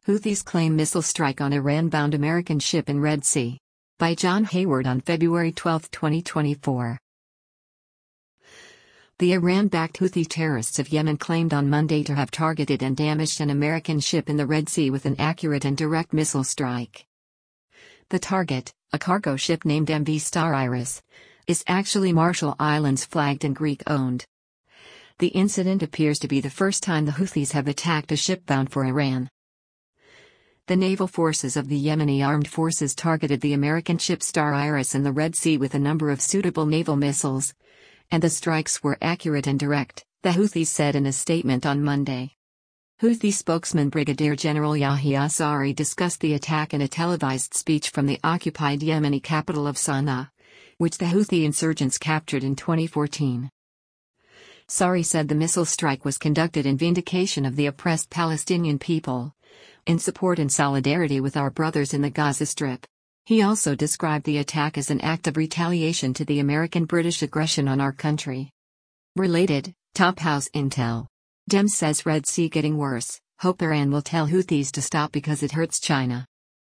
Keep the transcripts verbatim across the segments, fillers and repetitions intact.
Houthis claim missile strike on Iran-bound American ship in Red Sea. By John Hayward on February twelfth, twenty twenty-four. The Iran-backed Houthi terrorists of Yemen claimed on Monday to have targeted and damaged an American ship in the Red Sea with an accurate and direct missile strike. The target, a cargo ship named M V Star Iris, is actually Marshall Islands flagged and Greek-owned. The incident appears to be the first time the Houthis have attacked a ship bound for Iran. The naval forces of the Yemeni armed forces targeted the American ship Star Iris in the Red Sea with a number of suitable naval missiles, and the strikes were accurate and direct, the Houthis said in a statement on Monday. Houthi spokesman Brigadier General Yahya Sari discussed the attack in a televised speech from the occupied Yemeni capital of Sana'a, which the Houthi insurgents captured in twenty fourteen. Sari said the missile strike was conducted in vindication of the oppressed Palestinian people, in support and solidarity with our brothers in the Gaza Strip. He also described the attack as an act of retaliation to the American-British aggression on our country. Related, Top House Intel. Dem says Red Sea getting worse, hope Iran will tell Houthis to stop because it hurts China.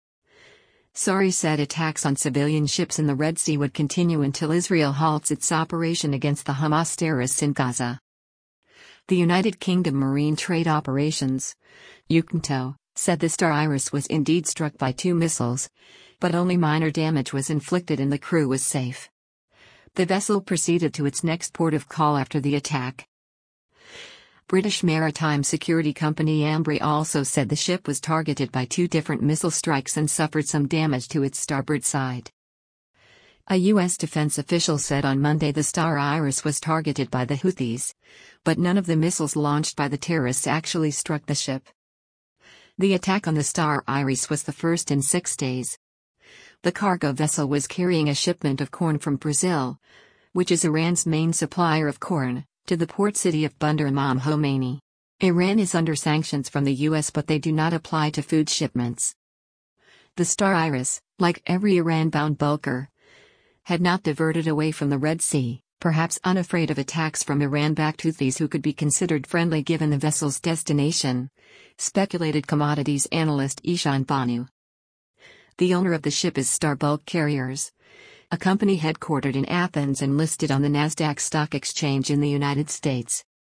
Sari said attacks on civilian ships in the Red Sea would continue until Israel halts its operation against the Hamas terrorists in Gaza. The United Kingdom Marine Trade Operations, UKMTO, said the Star Iris was indeed struck by two missiles, but only minor damage was inflicted and the crew was safe. The vessel proceeded to its next port of call after the attack. British maritime security company Ambry also said the ship was targeted by two different missile strikes and suffered some damage to its starboard side. A U S defense official said on Monday the Star Iris was targeted by the Houthis, but none of the missiles launched by the terrorists actually struck the ship. The attack on the Star Iris was the first in six days. The cargo vessel was carrying a shipment of corn from Brazil, which is Iran's main supplier of corn, to the port city of Bandar Imam Khomeini. Iran is under sanctions from the U S but they do not apply to food shipments. The Star Iris, like every Iran-bound bulker, had not diverted away from the Red Sea, perhaps unafraid of attacks from Iran-backed Houthis who could be considered friendly given the vessel's destination, speculated commodities analyst Ishan Banu. The owner of the ship is Star Bulk Carriers, a company headquartered in Athens and listed on the Nasdaq Stock Exchange in the United States.